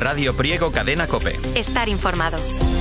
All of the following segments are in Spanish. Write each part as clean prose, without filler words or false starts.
Radio Priego Cadena COPE. Estar informado.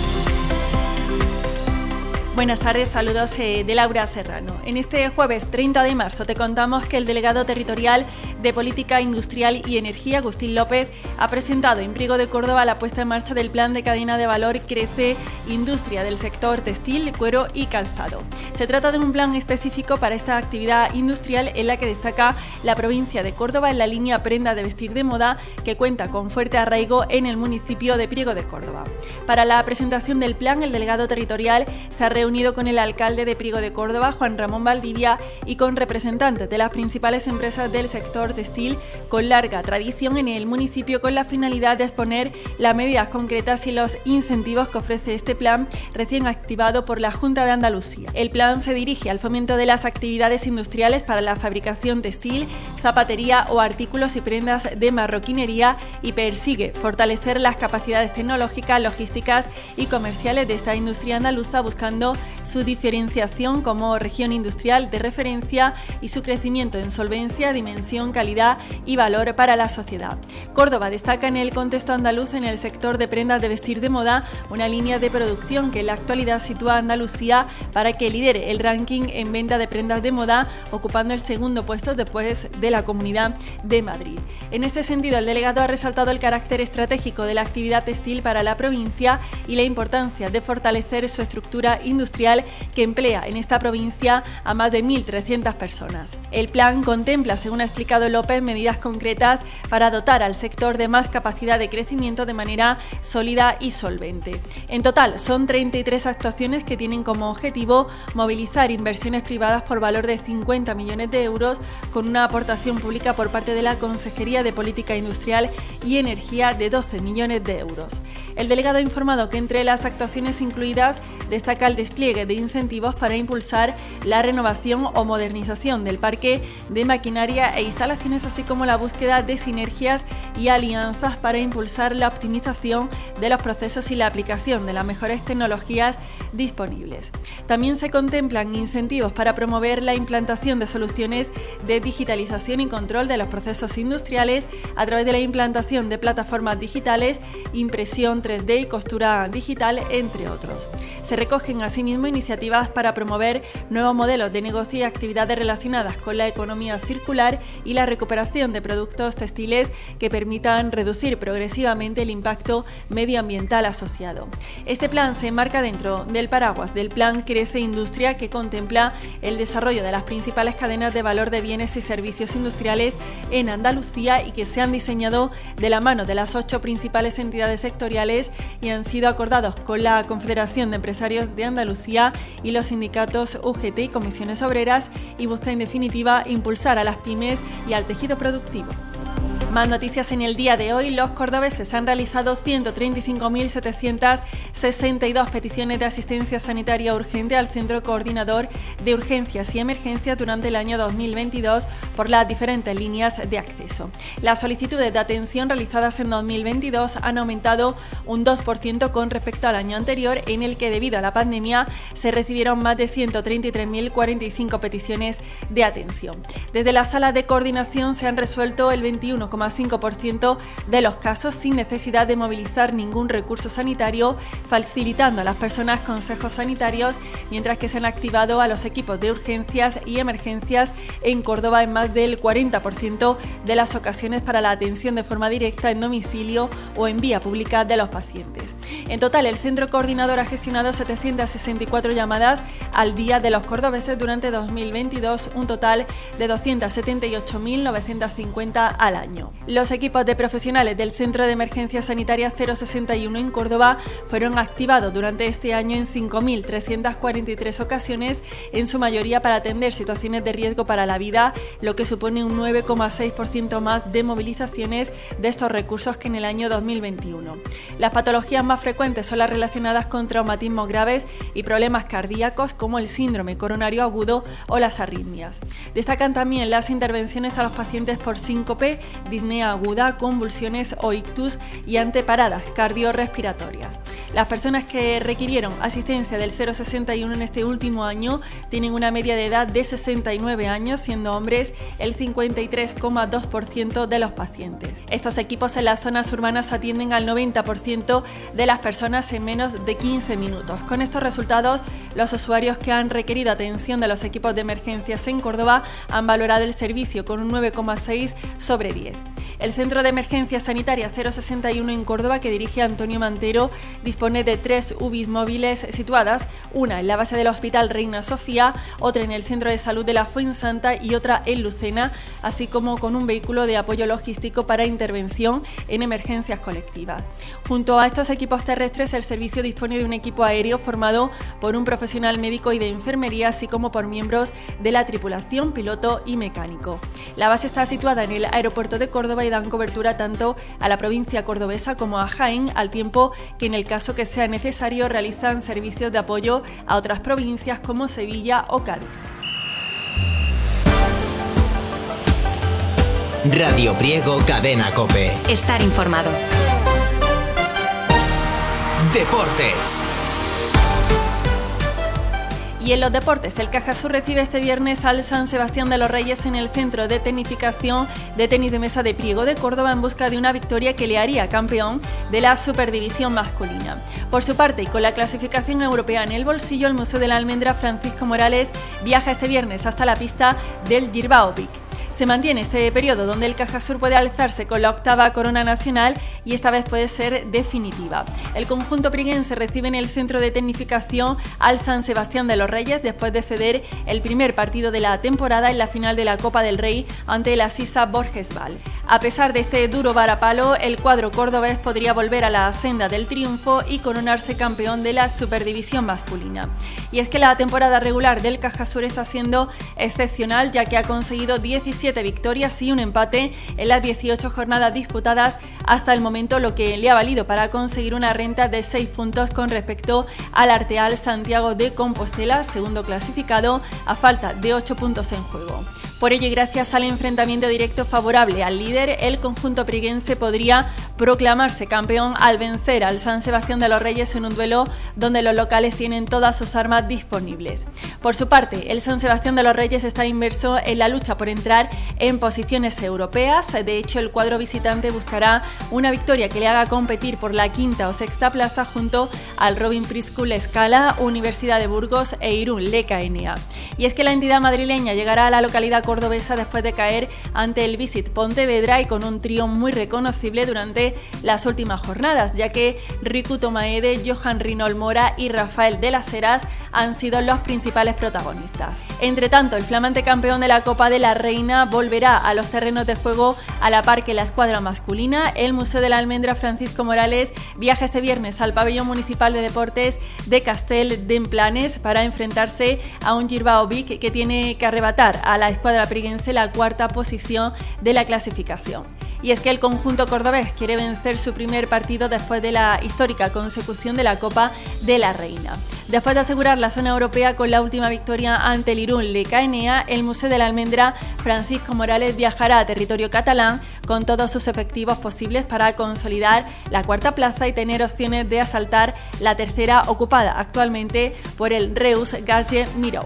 Buenas tardes, saludos de Laura Serrano. En este jueves 30 de marzo te contamos que el delegado territorial de Política Industrial y Energía, Agustín López, ha presentado en Priego de Córdoba la puesta en marcha del plan de cadena de valor Crece Industria del sector textil, cuero y calzado. Se trata de un plan específico para esta actividad industrial en la que destaca la provincia de Córdoba en la línea prenda de vestir de moda, que cuenta con fuerte arraigo en el municipio de Priego de Córdoba. Para la presentación del plan, el delegado territorial se ha reunido con el alcalde de Priego de Córdoba, Juan Ramón Valdivia, y con representantes de las principales empresas del sector textil con larga tradición en el municipio, con la finalidad de exponer las medidas concretas y los incentivos que ofrece este plan recién activado por la Junta de Andalucía. El plan se dirige al fomento de las actividades industriales para la fabricación textil, zapatería o artículos y prendas de marroquinería y persigue fortalecer las capacidades tecnológicas, logísticas y comerciales de esta industria andaluza, buscando su diferenciación como región industrial de referencia y su crecimiento en solvencia, dimensión, calidad y valor para la sociedad. Córdoba destaca en el contexto andaluz en el sector de prendas de vestir de moda, una línea de producción que en la actualidad sitúa a Andalucía para que lidere el ranking en venta de prendas de moda, ocupando el segundo puesto después de la Comunidad de Madrid. En este sentido, el delegado ha resaltado el carácter estratégico de la actividad textil para la provincia y la importancia de fortalecer su estructura industrial que emplea en esta provincia a más de 1.300 personas. El plan contempla, según ha explicado López, medidas concretas para dotar al sector de más capacidad de crecimiento de manera sólida y solvente. En total, son 33 actuaciones que tienen como objetivo movilizar inversiones privadas por valor de 50 millones de euros, con una aportación pública por parte de la Consejería de Política Industrial y Energía de 12 millones de euros. El delegado ha informado que entre las actuaciones incluidas destaca el despliegue de incentivos para impulsar la renovación o modernización del parque de maquinaria e instalaciones, así como la búsqueda de sinergias y alianzas para impulsar la optimización de los procesos y la aplicación de las mejores tecnologías disponibles. También se contemplan incentivos para promover la implantación de soluciones de digitalización y control de los procesos industriales a través de la implantación de plataformas digitales, impresión 3D y costura digital, entre otros. Se recogen asimismo iniciativas para promover nuevos modelos de negocio y actividades relacionadas con la economía circular y la recuperación de productos textiles que permitan reducir progresivamente el impacto medioambiental asociado. Este plan se enmarca dentro del paraguas del Plan Crece Industria, que contempla el desarrollo de las principales cadenas de valor de bienes y servicios industriales en Andalucía y que se han diseñado de la mano de las 8 principales entidades sectoriales y han sido acordados con la Confederación de Empresarios de Andalucía y los sindicatos UGT y comisiones obreras, y busca en definitiva impulsar a las pymes y al tejido productivo. Más noticias en el día de hoy. Los cordobeses han realizado 135.762 peticiones de asistencia sanitaria urgente al Centro Coordinador de Urgencias y Emergencias durante el año 2022 por las diferentes líneas de acceso. Las solicitudes de atención realizadas en 2022 han aumentado un 2% con respecto al año anterior, en el que debido a la pandemia se recibieron más de 133.045 peticiones de atención. Desde la sala de coordinación se han resuelto el 21,5% de los casos sin necesidad de movilizar ningún recurso sanitario, facilitando a las personas consejos sanitarios, mientras que se han activado a los equipos de urgencias y emergencias en Córdoba en más del 40% de las ocasiones para la atención de forma directa en domicilio o en vía pública de los pacientes. En total, el Centro Coordinador ha gestionado 764 llamadas al día de los cordobeses durante 2022, un total de 278.950 al año. Los equipos de profesionales del Centro de Emergencia Sanitaria 061 en Córdoba fueron activados durante este año en 5.343 ocasiones, en su mayoría para atender situaciones de riesgo para la vida, lo que supone un 9,6% más de movilizaciones de estos recursos que en el año 2021. Las patologías más frecuentes son las relacionadas con traumatismos graves y problemas cardíacos como el síndrome coronario agudo o las arritmias. Destacan también las intervenciones a los pacientes por síncope, disnea aguda, convulsiones o ictus y ante paradas cardiorrespiratorias. Las personas que requirieron asistencia del 061 en este último año tienen una media de edad de 69 años, siendo hombres el 53,2% de los pacientes. Estos equipos en las zonas urbanas atienden al 90% de las personas en menos de 15 minutos. Con estos resultados, los usuarios que han requerido atención de los equipos de emergencias en Córdoba han valorado el servicio con un 9,6 sobre 10. El Centro de Emergencia Sanitaria 061 en Córdoba, que dirige Antonio Mantero, dispone de 3 UBIs móviles situadas, una en la base del Hospital Reina Sofía, otra en el Centro de Salud de la Fuensanta y otra en Lucena, así como con un vehículo de apoyo logístico para intervención en emergencias colectivas. Junto a estos equipos terrestres, el servicio dispone de un equipo aéreo formado por un profesional médico y de enfermería, así como por miembros de la tripulación, piloto y mecánico. La base está situada en el aeropuerto de Córdoba y dan cobertura tanto a la provincia cordobesa como a Jaén, al tiempo que en el caso que sea necesario realizan servicios de apoyo a otras provincias como Sevilla o Cádiz. Radio Priego, Cadena COPE. Estar informado. Deportes. Y en los deportes, el Cajasur recibe este viernes al San Sebastián de los Reyes en el Centro de Tecnificación de Tenis de Mesa de Priego de Córdoba en busca de una victoria que le haría campeón de la Superdivisión masculina. Por su parte, y con la clasificación europea en el bolsillo, el Museo de la Almendra Francisco Morales viaja este viernes hasta la pista del Girbaovic. Se mantiene este periodo donde el Cajasur puede alzarse con la 8ª corona nacional y esta vez puede ser definitiva. El conjunto priguense recibe en el Centro de Tecnificación al San Sebastián de los Reyes después de ceder el primer partido de la temporada en la final de la Copa del Rey ante la Sisa Borgesbal. A pesar de este duro varapalo, el cuadro cordobés podría volver a la senda del triunfo y coronarse campeón de la Superdivisión masculina. Y es que la temporada regular del Cajasur está siendo excepcional, ya que ha conseguido 17 victorias y un empate en las 18 jornadas disputadas hasta el momento, lo que le ha valido para conseguir una renta de 6 puntos con respecto al Arteal Santiago de Compostela, segundo clasificado, a falta de 8 puntos en juego. Por ello, y gracias al enfrentamiento directo favorable al líder, el conjunto priguense podría proclamarse campeón al vencer al San Sebastián de los Reyes en un duelo donde los locales tienen todas sus armas disponibles. Por su parte, el San Sebastián de los Reyes está inmerso en la lucha por entrar en posiciones europeas. De hecho, el cuadro visitante buscará una victoria que le haga competir por la 5ª o 6ª plaza junto al Robin Preschool Escala, Universidad de Burgos e Irún LKNA. Y es que la entidad madrileña llegará a la localidad cordobesa después de caer ante el Visit Pontevedra y con un trío muy reconocible durante las últimas jornadas, ya que Riku Tomaede, Johan Rinol Mora y Rafael de las Heras han sido los principales protagonistas. Entre tanto, el flamante campeón de la Copa de la Reina volverá a los terrenos de juego a la par que la escuadra masculina. El Museo de la Almendra Francisco Morales viaja este viernes al Pabellón Municipal de Deportes de Castel d'Emplanes para enfrentarse a un Girbaovic que tiene que arrebatar a la escuadra priguense la 4ª posición de la clasificación. Y es que el conjunto cordobés quiere vencer su primer partido después de la histórica consecución de la Copa de la Reina. Después de asegurar la zona europea con la última victoria ante el Irún LKNA, el Museo de la Almendra Francisco Morales viajará a territorio catalán con todos sus efectivos posibles para consolidar la 4ª plaza y tener opciones de asaltar la 3ª ocupada actualmente por el Reus Gage Miró.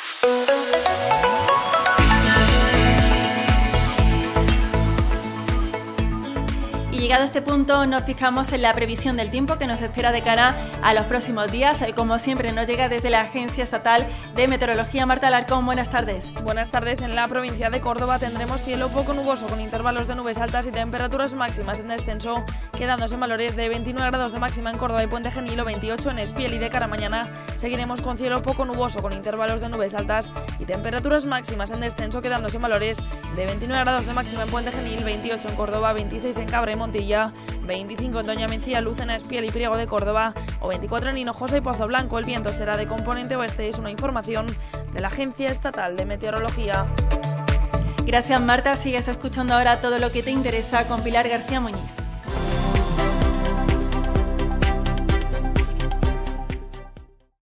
Llegado a este punto, nos fijamos en la previsión del tiempo que nos espera de cara a los próximos días. Como siempre, nos llega desde la Agencia Estatal de Meteorología. Marta Alarcón, buenas tardes. Buenas tardes. En la provincia de Córdoba tendremos cielo poco nuboso con intervalos de nubes altas y temperaturas máximas en descenso, quedándose en valores de 29 grados de máxima en Córdoba y Puente Genil o 28 en Espiel. Y de cara a mañana seguiremos con cielo poco nuboso con intervalos de nubes altas y temperaturas máximas en descenso, quedándose en valores de 29 grados de máxima en Puente Genil, 28 en Córdoba, 26 en Cabra y Montilla, 25 en Doña Mencía, Lucena, Espiel y Priego de Córdoba o 24 en Hinojosa y Pozo Blanco. El viento será de componente oeste. Es una información de la Agencia Estatal de Meteorología. Gracias, Marta. Sigues escuchando ahora todo lo que te interesa con Pilar García Muñiz.